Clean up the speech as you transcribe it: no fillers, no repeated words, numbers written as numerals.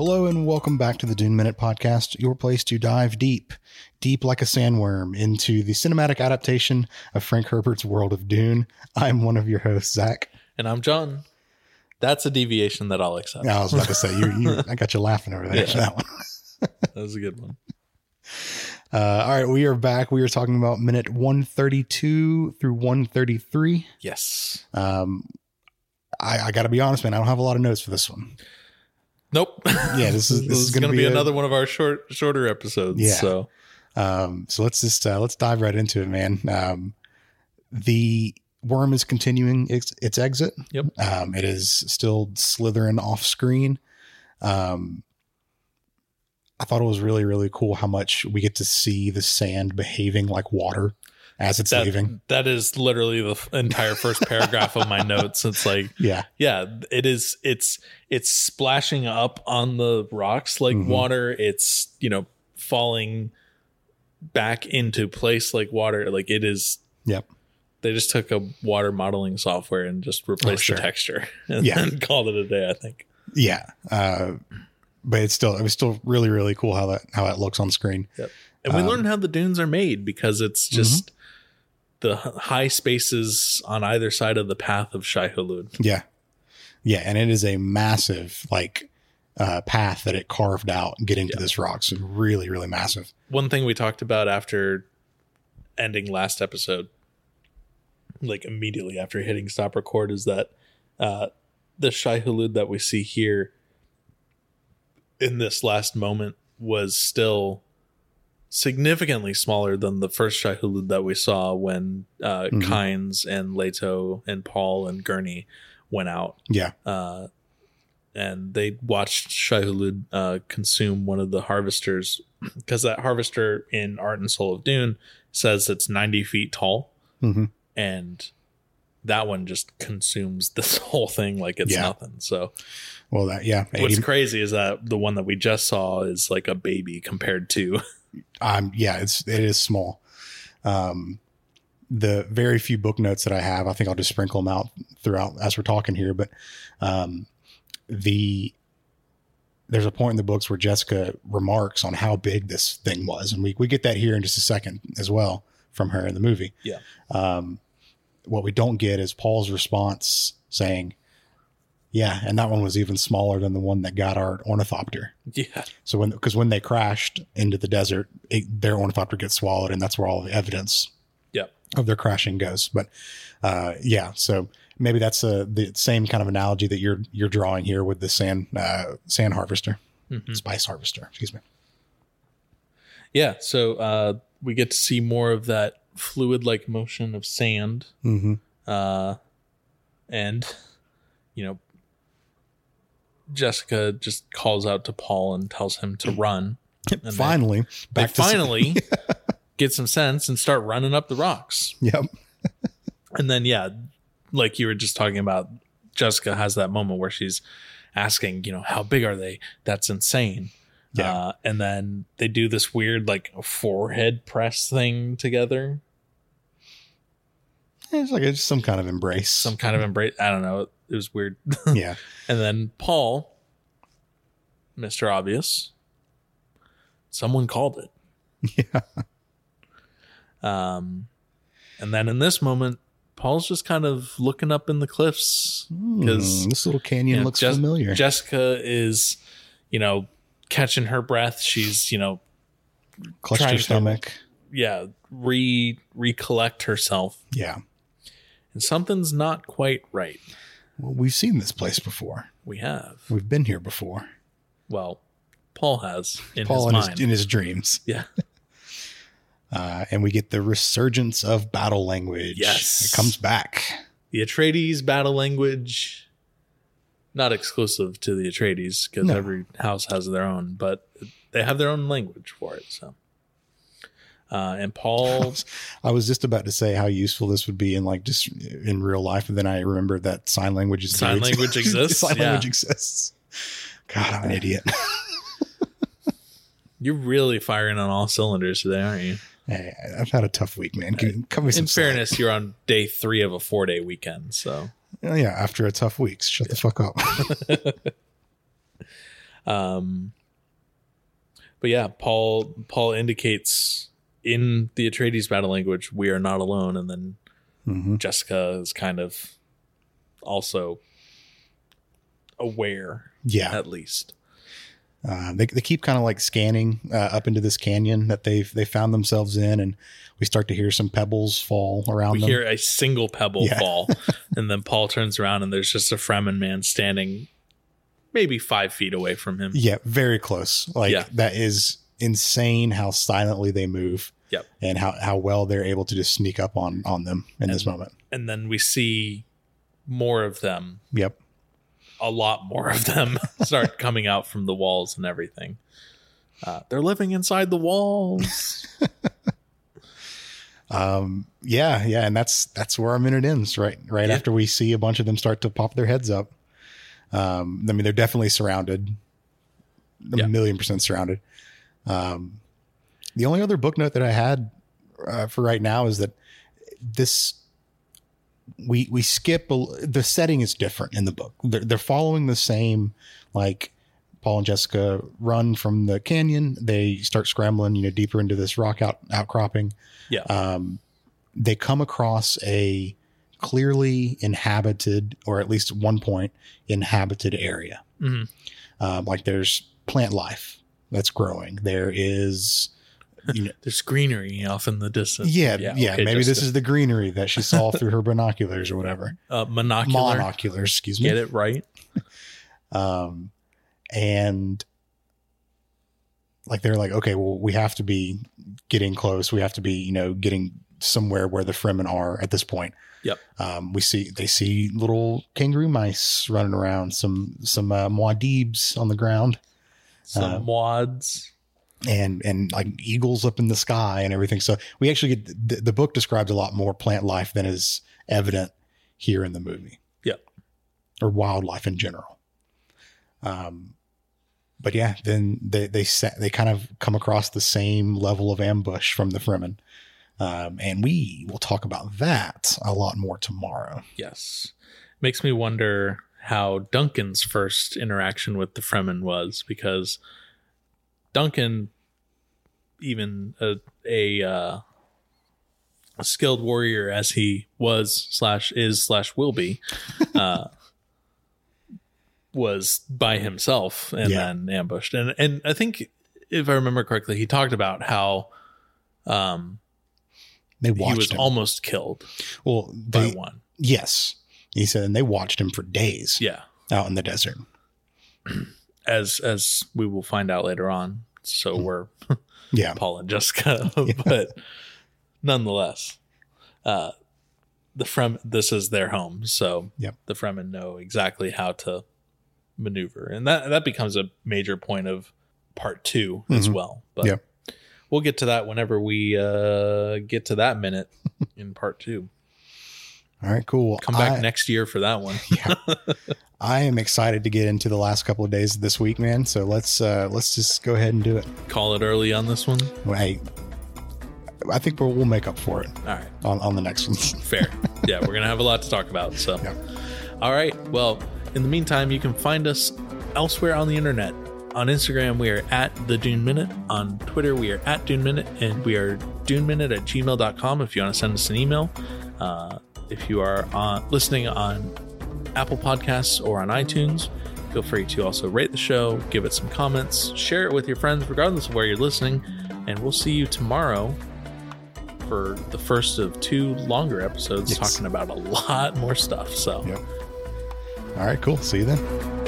Hello and welcome back to the Dune Minute Podcast, your place to dive deep like a sandworm into the cinematic adaptation of Frank Herbert's world of Dune. I'm one of your hosts, Zach. And I'm John. That's a deviation that I'll accept. I was about to say, I got you laughing over there. Yeah. That one. That was a good one. All right, we are back. We are talking about minute 132 through 133. Yes. I got to be honest, man. I don't have a lot of notes for this one. Nope. Yeah, this is going to be another one of our shorter episodes. Yeah. So let's dive right into it, man. The worm is continuing its exit. Yep. It is still slithering off screen. I thought it was really, really cool how much we get to see the sand behaving like water as it's leaving. That is literally the entire first paragraph of my notes. It's like, yeah, it is. It's splashing up on the rocks like water. It's, falling back into place like water. Like it is. Yep. They just took a water modeling software and just replaced the texture and then called it a day, I think. Yeah. But it was still really, really cool how that looks on screen. Yep. And we learned how the dunes are made because it's just the high spaces on either side of the path of Shai-Hulud. Yeah. Yeah. And it is a massive path that it carved out getting to this rock. So really, really massive. One thing we talked about after ending last episode, like immediately after hitting stop record, is that the Shai-Hulud that we see here in this last moment was still significantly smaller than the first Shai-Hulud that we saw when Kynes and Leto and Paul and Gurney went out. Yeah. And they watched Shai-Hulud consume one of the harvesters, because that harvester in Art and Soul of Dune says it's 90 feet tall. Mm-hmm. And that one just consumes this whole thing like it's nothing. So, well, what's crazy is that the one that we just saw is like a baby compared to. It is small. The very few book notes that I have, I think I'll just sprinkle them out throughout as we're talking here. But there's a point in the books where Jessica remarks on how big this thing was, and we get that here in just a second as well from her in the movie. Yeah. What we don't get is Paul's response saying, yeah, and that one was even smaller than the one that got our ornithopter. Yeah. So when they crashed into the desert, their ornithopter gets swallowed, and that's where all the evidence of their crashing goes. But so maybe that's the same kind of analogy that you're drawing here with the sand harvester, spice harvester. Excuse me. Yeah. So we get to see more of that fluid-like motion of sand, and Jessica just calls out to Paul and tells him to run. And finally get some sense and start running up the rocks. Yep. And then, like you were just talking about, Jessica has that moment where she's asking, how big are they? That's insane. Yeah. And then they do this weird like forehead press thing together. It's like it's some kind of embrace. I don't know. It was weird. Yeah. And then Paul, Mr. Obvious, someone called it. Yeah. And then in this moment, Paul's just kind of looking up in the cliffs because this little canyon looks familiar. Jessica is, catching her breath. She's, clutched her stomach. Recollect herself. Yeah. And something's not quite right. Well, we've seen this place before. We have. We've been here before. Well, Paul has in his mind. In his dreams. Yeah. And we get the resurgence of battle language. Yes. It comes back. The Atreides battle language, not exclusive to the Atreides because every house has their own, but they have their own language for it. So, and Paul, I was just about to say how useful this would be in just in real life, and then I remembered that sign language exists. Language exists. God, I'm an idiot. You're really firing on all cylinders today, aren't you? Hey, I've had a tough week, man. Come in fairness, you're on day 3 of a 4-day weekend, so yeah. After a tough week, shut the fuck up. But yeah, Paul indicates in the Atreides battle language, we are not alone. And then Jessica is kind of also aware, at least. They keep kind of like scanning up into this canyon that they found themselves in, and we start to hear some pebbles fall around them. We hear a single pebble fall, and then Paul turns around and there's just a Fremen man standing maybe 5 feet away from him. Yeah, very close. That is insane how silently they move. Yep. And how well they're able to just sneak up on them in this moment. And then we see more of them. Yep. A lot more of them start coming out from the walls and everything. They're living inside the walls. Yeah. And that's where our minute ends, right after we see a bunch of them start to pop their heads up. I mean, they're definitely surrounded, a 1,000,000% surrounded. The only other book note that I had for right now is that we skip the setting is different in the book. They're following the same, like Paul and Jessica run from the canyon. They start scrambling, deeper into this rock outcropping. Yeah. They come across a clearly inhabited, or at least one point inhabited area. Mm-hmm. Like there's plant life that's growing. There is, there's greenery off in the distance. Yeah. Okay, maybe this is the greenery that she saw through her binoculars or whatever. Monoculars, excuse me. Get it right. And like, they're like, okay, well, we have to be getting close. We have to be, getting somewhere where the Fremen are at this point. Yep. They see little kangaroo mice running around, some muad'Dibs on the ground. Some muads. And like eagles up in the sky and everything. So we actually get the book describes a lot more plant life than is evident here in the movie. Yep. Or wildlife in general. But yeah, then they kind of come across the same level of ambush from the Fremen. And we will talk about that a lot more tomorrow. Yes. Makes me wonder how Duncan's first interaction with the Fremen was, because Duncan, even a skilled warrior as he was/is/will be, was by himself and then ambushed. And I think, if I remember correctly, he talked about how he was almost killed. Well, by one. Yes, he said, and they watched him for days. Yeah, out in the desert. As we will find out later on. So we're Paul and Jessica, but nonetheless, this is their home. So the Fremen know exactly how to maneuver, and that becomes a major point of part 2 as well. But we'll get to that whenever we get to that minute in part 2. All right, cool. Come back next year for that one. I am excited to get into the last couple of days of this week, man. So let's just go ahead and do it. Call it early on this one. Well, hey, I think we'll make up for it. All right, on the next one. Fair. Yeah, we're gonna have a lot to talk about. So, all right. Well, in the meantime, you can find us elsewhere on the internet. On Instagram, we are at the Dune Minute. On Twitter, we are at Dune Minute, and we are duneminute@gmail.com if you want to send us an email. If you are listening on Apple Podcasts or on iTunes, feel free to also rate the show, give it some comments, share it with your friends, regardless of where you're listening. And we'll see you tomorrow for the first of 2 longer episodes talking about a lot more stuff. So, all right, cool. See you then.